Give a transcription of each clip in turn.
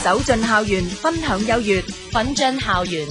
走進校園，分享優越，奮進校園。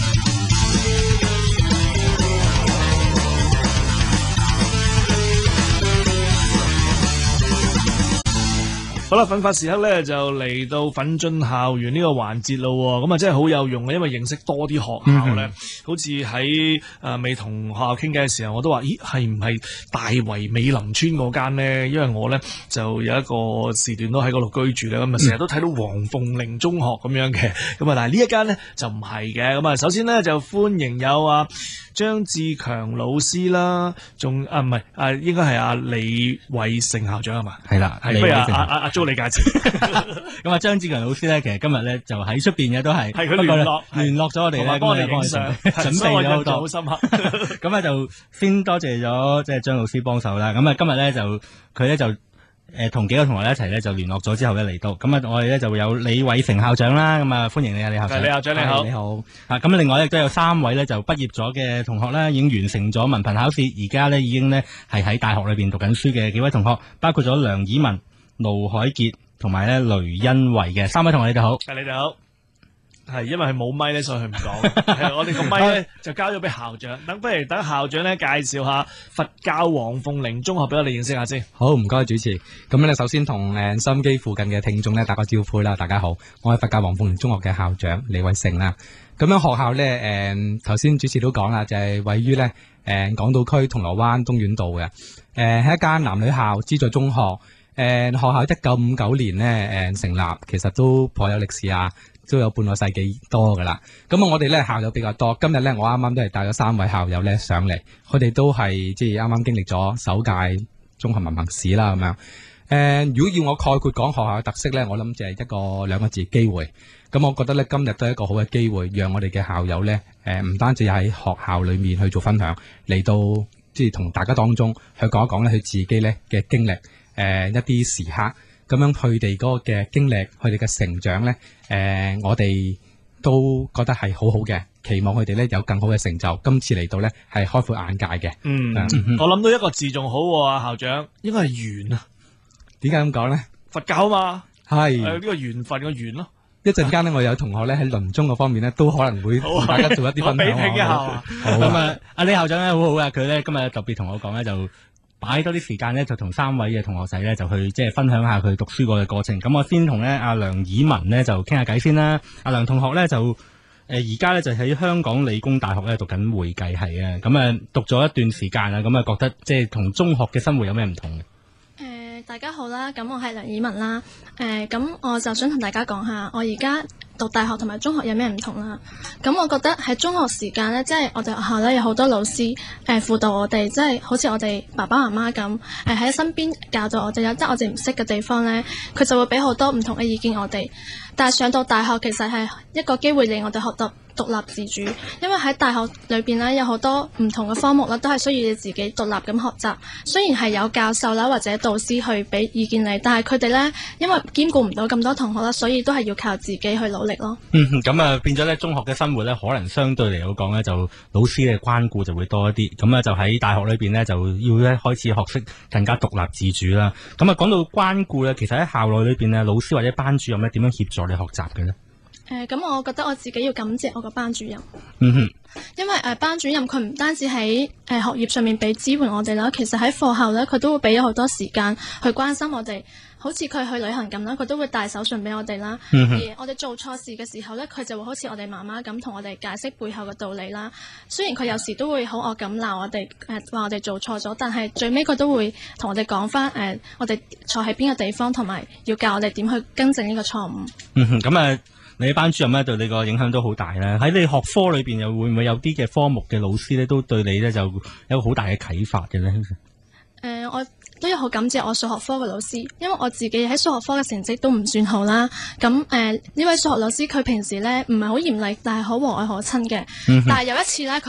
好啦，奮發時刻咧就嚟到奮進校園呢個環節咯，咁啊真係好有用嘅，因為認識多啲學校咧，好似喺未同學校傾偈嘅時候，我都話，咦係唔係大圍美林村嗰間咧？因為我咧就有一個時段都喺嗰度居住咧，咁啊成日都睇到黃鳳玲中學咁樣嘅，咁啊但係呢一間咧就唔係嘅，咁啊首先咧就歡迎有張志強老師啦，仲唔係應該係李偉成校長係嘛？ 係啦， 係不如阿租你介紹。 咁啊，張志強老師咧，其實今日咧就喺出邊嘅都係佢聯絡咗我哋咧， 幫我哋影相，準備咗好多， 好深刻。 咁咧就先多謝咗即係張老師幫手啦。咁啊，今日咧就佢咧就同幾個同學一齊咧就聯絡咗之後咧嚟到。咁啊，我哋咧就會有李偉成校長啦。咁啊，歡迎你啊，李校長。 李校長你好。 你好。咁另外亦都有3位咧就畢業咗嘅同學咧，已經完成咗文憑考試，而家咧已經咧係喺大學裏邊讀緊書嘅幾位同學，包括咗梁以文、盧海傑同埋咧雷欣慧嘅3位同學，你哋好。 你哋好。係因為係冇咪咧，所以佢唔講。係我哋個咪咧就交咗俾校長。不如等校長咧介紹下佛教黃鳳玲中學俾我哋認識下先。 好，唔該主持。咁咧首先同收音機附近嘅聽眾咧打個招呼啦，大家好，我係佛教黃鳳玲中學嘅校長李偉成啦。咁樣學校咧頭先主持都講啦，就係位於咧港島區銅鑼灣東院道嘅。係一間男女校資助中學。學校1959年咧成立，其實都頗有歷史啊，都有半個世紀多噶啦。咁我哋咧校友比較多，今日咧我啱啱都係帶咗3位校友咧上嚟，佢哋都係即係啱啱經歷咗首屆中學文憑試啦咁樣。如果要我概括講學校嘅特色咧，我諗就係2個字機會。咁我覺得咧今日都係一個好嘅機會，讓我哋嘅校友咧唔單止喺學校裏面去做分享，嚟到即係同大家當中去講一講咧佢自己咧嘅經歷。一啲時刻咁樣，佢哋嗰個嘅經歷，佢哋嘅成長咧，我哋都覺得係好好嘅，期望佢哋咧有更好嘅成就。今次嚟到咧係開闊眼界嘅。 我諗到一個字仲好啊，校長應該係緣啊。 點解咁講咧？ 佛教啊嘛， 係呢個緣分嘅緣咯。 一陣間咧，我有同學咧喺臨終嗰方面咧，都可能會同大家做一啲分享。 比拼一下。 好咁啊，阿李校長咧好好啊，佢咧今日特別同我講咧就。擺多啲時間咧，就同3位嘅同學仔咧，就去即係分享下佢讀書過嘅過程。咁我先同咧阿梁以文咧就傾下偈先啦。阿梁同學咧就而家咧就喺香港理工大學咧讀緊會計系啊。咁讀咗一段時間啦，咁覺得即係同中學嘅生活有咩唔同嘅？ 大家好啦，咁我係梁以文啦。咁我就想同大家講下，我而家讀大學同埋中學有咩唔同啦。咁我覺得喺中學時間呢，即係我哋學校呢有好多老師輔導我哋，即係好似我哋爸爸媽媽咁喺身邊教導我哋，有即係我哋唔識嘅地方呢，佢就會俾好多唔同嘅意見我哋。但係上到大學其實係一個機會令我哋學到獨立自主，因為喺大學裏邊呢，有好多唔同嘅科目啦，都係需要你自己獨立咁學習。雖然係有教授啦或者導師去俾意見你，但係佢哋呢，因為兼顧唔到咁多同學啦，所以都係要靠自己去努力咯。 咁變咗咧中學嘅生活咧，可能相對嚟講咧，就老師嘅關顧就會多一啲。咁就喺大學裏邊咧，就要咧開始學識更加獨立自主啦。咁講到關顧咧，其實喺校內裏邊咧，老師或者班主任咧點樣協助你學習嘅咧？ 咁我覺得我自己要感謝我個班主任。因為班主任佢唔單止喺學業上面俾支援我哋啦，其實喺課後咧佢都會俾咗好多時間去關心我哋。好似佢去旅行咁啦，佢都會帶手信俾我哋啦。而我哋做錯事嘅時候咧，佢就會好似我哋媽媽咁同我哋解釋背後嘅道理啦。雖然佢有時都會好惡咁鬧我哋，話我哋做錯咗，但係最尾佢都會同我哋講翻我哋錯喺邊個地方，同埋要教我哋點去更正呢個錯誤。 你班主任咧對你個影響都好大啦。喺你學科裏邊又會唔會有啲嘅科目嘅老師咧都對你咧就有好大嘅啟發嘅咧？ 我都有好感謝我數學科嘅老師，因為我自己喺數學科嘅成績都唔算好啦。咁呢位數學老師佢平時咧唔係好嚴厲，但係好和藹可親嘅。但係有一次咧，佢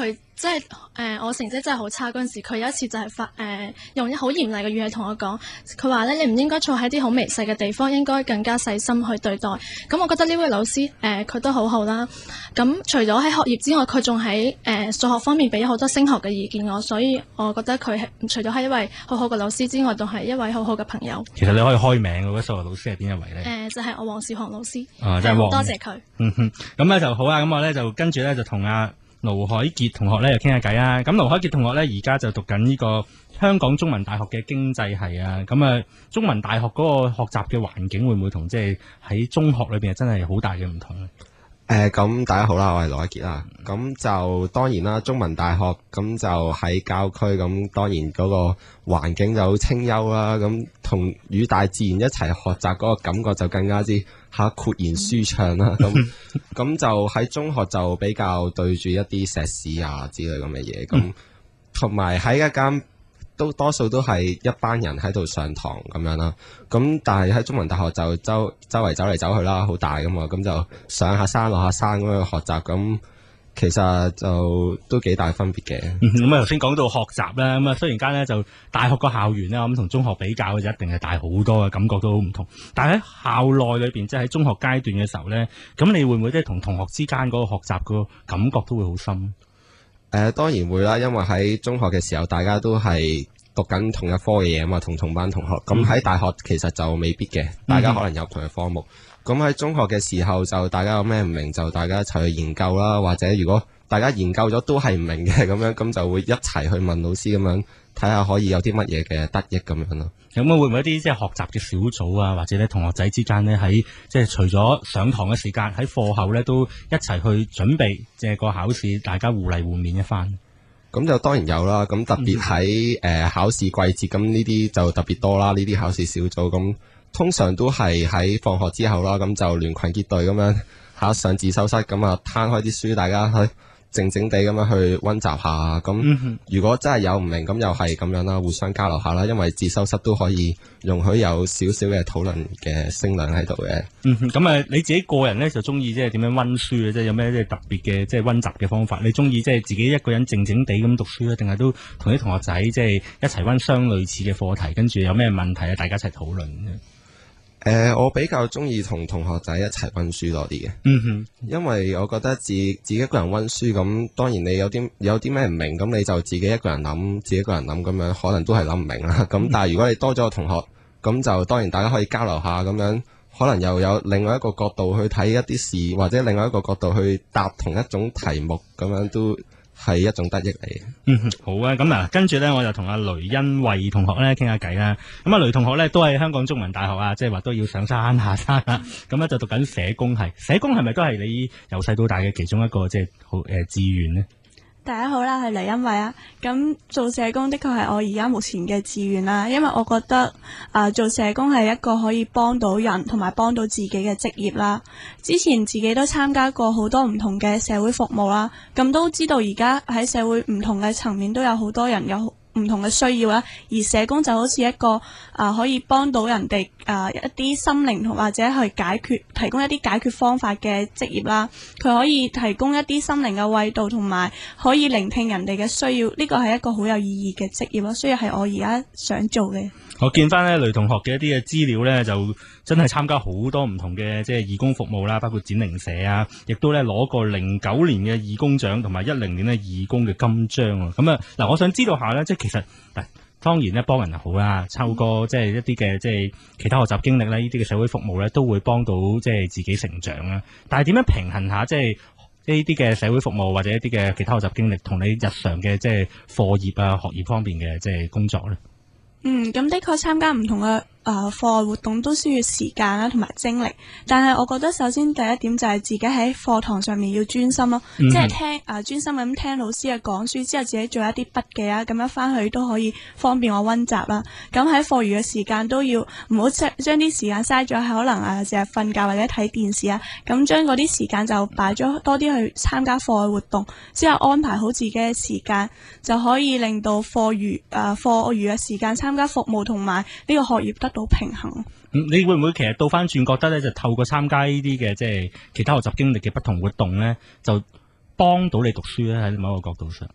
即係我成績真係好差嗰陣時，佢有一次就係用一好嚴厲嘅語氣同我講，佢話咧你唔應該坐喺啲好微細嘅地方，應該更加細心去對待。咁我覺得呢位老師佢都好好啦。咁除咗喺學業之外，佢仲喺數學方面俾咗好多升學嘅意見我，所以我覺得佢係除咗係一位好好嘅老師之外，仲係一位好好嘅朋友。 其實你可以開名嗰位數學老師係邊一位咧？ 就係我黃少航老師。 真係黃。 多謝佢。 咁咧就好啊。咁我咧就跟住咧就同阿盧海傑同學咧又傾下偈啊。咁盧海傑同學咧而家就讀緊呢個香港中文大學嘅經濟系啊。咁啊，中文大學嗰個學習嘅環境會唔會同即係喺中學裏邊真係好大嘅唔同咧？ 咁大家好啦，我係盧海傑啦。咁就當然啦，中文大學咁就喺郊區，咁當然嗰個環境就好清幽啦。咁同與大自然一齊學習嗰個感覺就更加之豁然舒暢啦。咁就喺中學就比較對住一啲石屎啊之類咁嘅嘢。咁同埋喺一間多數都係一班人喺度上堂咁樣啦，咁但係喺中文大學就周圍走嚟走去啦，好大噶嘛，咁就上下山落下山咁樣學習，咁其實就都幾大分別嘅。 咁啊頭先講到學習啦，咁啊雖然間咧就大學個校園咧，咁同中學比較就一定係大好多嘅，感覺都好唔同。但係喺校內裏邊，即係喺中學階段嘅時候咧，咁你會唔會即係同同學之間嗰個學習個感覺都會好深？ 當然會啦，因為喺中學嘅時候，大家都係讀緊同一科嘅嘢啊嘛，同班同學。咁喺大學其實就未必嘅，大家可能有同一科目。咁喺中學嘅時候，就大家有咩唔明，就大家一齊去研究啦。或者如果大家研究咗都係唔明嘅咁樣，咁就會一齊去問老師咁樣，睇下可以有啲乜嘢嘅得益咁樣咯。 咁會唔會一啲即係學習嘅小組啊，或者咧同學仔之間咧喺即係除咗上堂嘅時間，喺課後咧都一齊去準備即係個考試，大家互勵互勉一番？ 咁就當然有啦。咁特別喺考試季節，咁呢啲就特別多啦。呢啲考試小組咁通常都係喺放學之後啦，咁就聯群結隊咁樣上自修室，咁啊攤開啲書，大家去靜靜地咁樣去溫習下。咁如果真係有唔明，咁又係咁樣啦，互相交流下啦。因為自修室都可以容許有少少嘅討論嘅聲量喺度嘅。 咁啊你自己個人咧就中意即係點樣溫書嘅？即係有咩即係特別嘅即係溫習嘅方法？你中意即係自己一個人靜靜地咁讀書咧，定係都同啲同學仔即係一齊溫相類似嘅課題，跟住有咩問題啊，大家一齊討論？ 我比較中意同同學仔一齊溫書多啲嘅。因為我覺得自己一個人溫書，咁當然你有啲咩唔明，咁你就自己一個人諗，咁樣可能都係諗唔明啦。咁但係如果你多咗個同學，咁就當然大家可以交流下，咁樣可能又有另外一個角度去睇一啲事，或者另外一個角度去答同一種題目，咁樣都係一種得益嚟嘅。 好啊，咁啊，跟住咧，我就同阿雷恩惠同學咧傾下偈啦。咁啊，雷同學咧都係香港中文大學啊，即係話都要上山下山啦。咁咧就讀緊社工系，社工係咪都係你由細到大嘅其中一個即係好志願呢？ 大家好啦，係雷恩惠啊。咁做社工的確係我而家目前嘅志願啦，因為我覺得做社工係一個可以幫到人同埋幫到自己嘅職業啦。之前自己都參加過好多唔同嘅社會服務啦，咁都知道而家喺社會唔同嘅層面都有好多人有唔同嘅需要啦，而社工就好似一個可以幫到人哋一啲心靈同或者去提供一啲解決方法嘅職業啦。佢可以提供一啲心靈嘅慰藉，同埋可以聆聽人哋嘅需要，呢個係一個好有意義嘅職業咯，所以係我而家想做嘅。 我見翻咧雷同學嘅一啲嘅資料咧，就真係參加好多唔同嘅即係義工服務啦，包括展齡社啊，亦都咧攞過09年嘅義工獎同埋10年咧義工嘅金章啊。咁啊嗱，我想知道下咧，即係其實當然咧幫人就好啦，透過即係一啲嘅即係其他學習經歷咧，呢啲嘅社會服務咧都會幫到即係自己成長啦。但係點樣平衡下即係呢啲嘅社會服務或者一啲嘅其他學習經歷同你日常嘅即係課業啊學業方面嘅即係工作咧？ 咁的確參加唔同嘅課外活動都需要時間啦同埋精力，但係我覺得首先第一點就係自己喺課堂上面要專心咯，即係專心咁聽老師嘅講書之後，自己做一啲筆記啊，咁樣翻去都可以方便我溫習啦。咁喺課餘嘅時間都要唔好將啲時間嘥咗喺可能淨係瞓覺或者睇電視啊，咁將嗰啲時間就擺咗多啲去參加課外活動，之後安排好自己嘅時間，就可以令到課餘嘅時間參加服務同埋呢個學業得到平衡。 你會唔會其實倒翻轉覺得咧，就透過參加呢啲嘅即係其他學習經歷嘅不同活動咧，就幫到你讀書咧？喺某個角度上，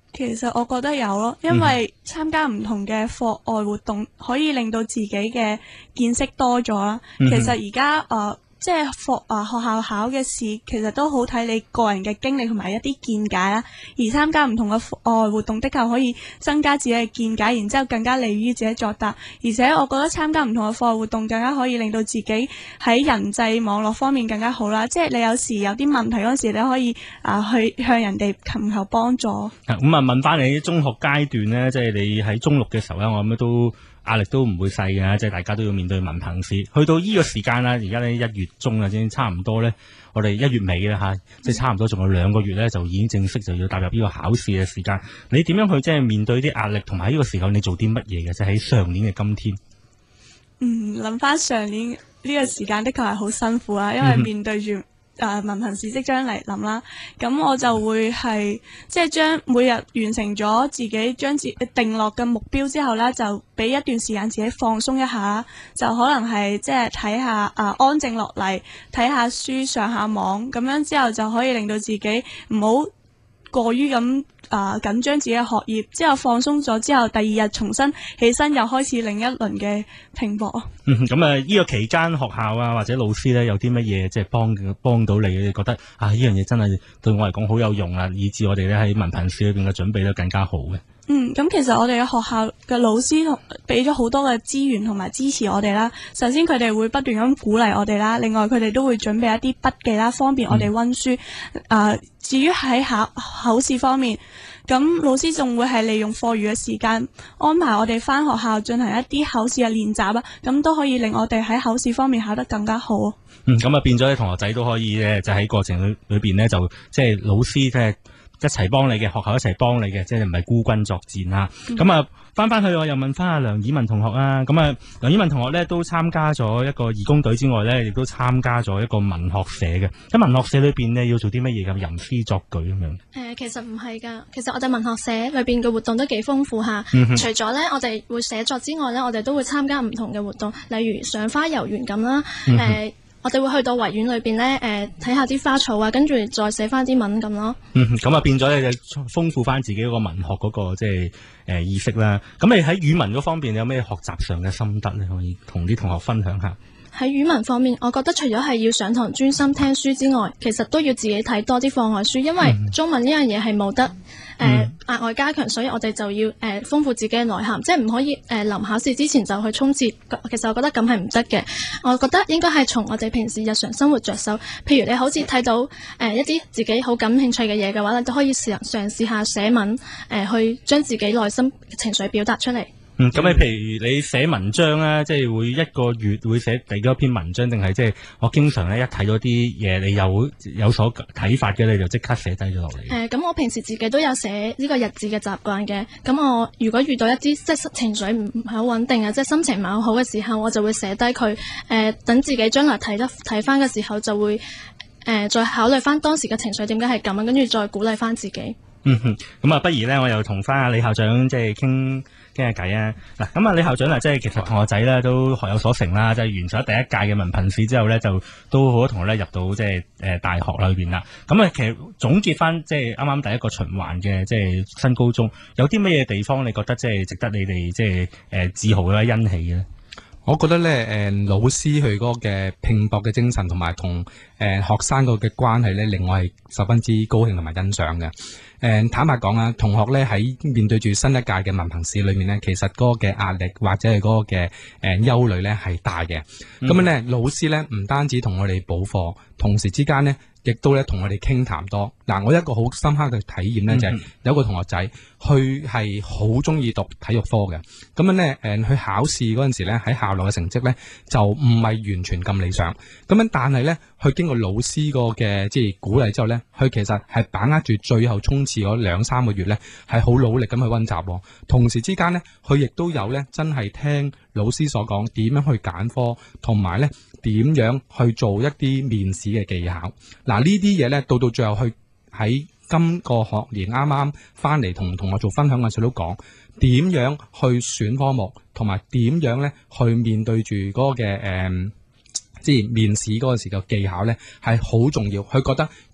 其實我覺得有咯，因為參加唔同嘅課外活動，可以令到自己嘅見識多咗啦。其實而家即係學校考嘅試，其實都好睇你個人嘅經歷同埋一啲見解啦。而參加唔同嘅課外活動，的確可以增加自己嘅見解，然之後更加利於自己作答。而且我覺得參加唔同嘅課外活動，更加可以令到自己喺人際網絡方面更加好啦。即係你有時有啲問題嗰時，你可以去向人哋尋求幫助。 咁啊，問翻你中學階段咧，即係你喺中六嘅時候咧，我諗都壓力都唔會細嘅，即係大家都要面對文憑試。去到呢個時間啦，而家咧1月中啊，先差唔多咧，我哋1月尾啦嚇，即係差唔多仲有2個月咧，就已經正式就要踏入呢個考試嘅時間。你點樣去即係面對啲壓力，同埋呢個時候你做啲乜嘢嘅？即係喺上年嘅今天。 諗翻上年呢個時間的確係好辛苦啦，因為面對住文憑試即將嚟臨啦，咁我就會係即係將每日完成咗自己將自己定落嘅目標之後呢，就俾一段時間自己放鬆一下，就可能係即係睇下安靜落嚟，睇下書，上下網，咁樣之後就可以令到自己唔好過於咁緊張自己嘅學業，之後放鬆咗之後，第二日重新起身又開始另一輪嘅拼搏。 咁啊，呢個期間學校啊或者老師咧有啲乜嘢即係幫到你？你覺得呢樣嘢真係對我嚟講好有用啊，以致我哋咧喺文憑試裏邊嘅準備都更加好嘅。 咁其實我哋嘅學校嘅老師俾咗好多嘅資源同埋支持我哋啦。首先佢哋會不斷咁鼓勵我哋啦，另外佢哋都會準備一啲筆記啦，方便我哋溫書。至於喺考試方面，咁老師仲會係利用課餘嘅時間安排我哋返學校進行一啲考試嘅練習啦，咁都可以令我哋喺考試方面考得更加好。咁啊變咗啲同學仔都可以咧，就喺過程裏邊咧就即係老師即係一齊幫你嘅，學校一齊幫你嘅，即係唔係孤軍作戰啦。咁啊翻去我又問翻阿梁以文同學啊，咁啊梁以文同學咧都參加咗一個義工隊之外咧，亦都參加咗一個文學社嘅。喺文學社裏邊咧要做啲乜嘢咁吟詩作句咁樣？ 其實唔係㗎，其實我哋文學社裏邊嘅活動都幾豐富下。除咗咧我哋會寫作之外咧，我哋都會參加唔同嘅活動，例如賞花遊園咁啦。我哋會去到維園裏邊咧，睇下啲花草啊，跟住再寫翻啲文咁咯。 咁啊變咗咧就豐富翻自己嗰個文學嗰個即係意識啦。咁你喺語文嗰方面有咩學習上嘅心得咧？可以同啲同學分享下。 喺語文方面，我覺得除咗係要上堂專心聽書之外，其實都要自己睇多啲課外書，因為中文呢樣嘢係冇得額外加強，所以我哋就要豐富自己嘅內涵，即係唔可以臨考試之前就去衝刺。其實我覺得咁係唔得嘅。我覺得應該係從我哋平時日常生活着手，譬如你好似睇到一啲自己好感興趣嘅嘢嘅話，你都可以嘗試下寫文，去將自己內心情緒表達出嚟。 咁你譬如你寫文章咧，即係會一個月會寫第幾篇文章，定係即係我經常咧一睇到啲嘢，你有所睇法嘅，你就即刻寫低咗落嚟。 咁我平時自己都有寫呢個日誌嘅習慣嘅。咁我如果遇到一啲即係情緒唔係好穩定啊，即係心情唔係好好嘅時候，我就會寫低佢。等自己將來睇翻嘅時候，就會再考慮翻當時嘅情緒點解係咁啊，跟住再鼓勵翻自己。 咁啊，不如咧，我又同翻阿李校長即係傾下偈啊！嗱，咁啊，李校長啊，即係其實同學仔咧都學有所成啦，即係完成咗第一屆嘅文憑試之後咧，就都好多同學咧入到即係大學裏邊啦。咁啊，其實總結翻即係啱啱第一個循環嘅即係新高中，有啲乜嘢地方你覺得即係值得你哋即係自豪啦、欣喜嘅咧？ 我覺得咧，老師佢嗰個嘅拼搏嘅精神同埋同學生個嘅關係咧，令我係十分之高興同埋欣賞嘅。坦白講啊，同學咧喺面對住新一屆嘅文憑試裏面咧，其實嗰個嘅壓力或者係嗰個嘅憂慮咧係大嘅。咁樣咧，老師咧唔單止同我哋補課，同時之間咧，亦都咧同我哋傾談多。嗱，我一個好深刻嘅體驗咧，就係有個同學仔，佢係好中意讀體育科嘅。咁樣咧，去考試嗰陣時咧，喺校內嘅成績咧就唔係完全咁理想。咁樣，但係咧，佢經過老師個嘅即係鼓勵之後咧，佢其實係把握住最後衝刺嗰2-3個月咧，係好努力咁去溫習。同時之間咧，佢亦都有咧真係聽老師所講點樣去揀科，同埋咧點樣去做一啲面試嘅技巧。嗱，呢啲嘢咧到最後去喺今個學年啱啱翻嚟同我做分享嘅時候都講點樣去選科目，同埋點樣咧去面對住嗰個嘅即係面試嗰個時嘅技巧咧係好重要。佢覺得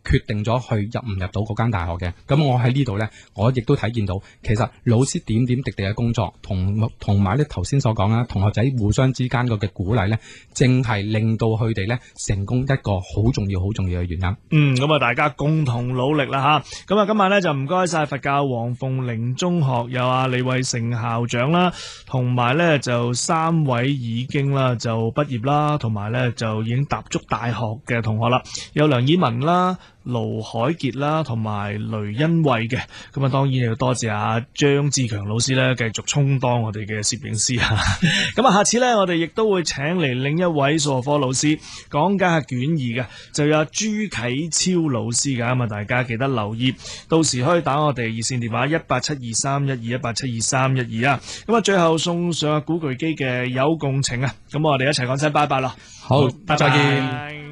決定咗去入唔入到嗰間大學嘅。咁我喺呢度呢，我亦都睇見到，其實老師點點滴滴嘅工作，同埋咧頭先所講啦，同學仔互相之間嘅鼓勵呢，正係令到佢哋呢成功一個好重要嘅原因。 咁啊，大家共同努力啦吓。咁啊，今晚呢就唔該晒佛教黃鳳陵中學有阿李慧成校長啦，同埋呢就3位已經啦就畢業啦，同埋呢就已經踏足大學嘅同學啦，有梁以文啦、盧海傑啦，同埋雷恩惠嘅。咁啊，當然要多謝阿張志強老師咧，繼續充當我哋嘅攝影師啊。咁啊，下次咧，我哋亦都會請嚟另一位數學科老師講解下卷2嘅，就有朱啟超老師噶。咁啊，大家記得留意，到時可以打我哋熱線電話1872312 1872312啊。咁啊，最後送上古巨基嘅有共情啊。咁我哋一齊講聲拜拜啦。 好， 拜拜， 再見。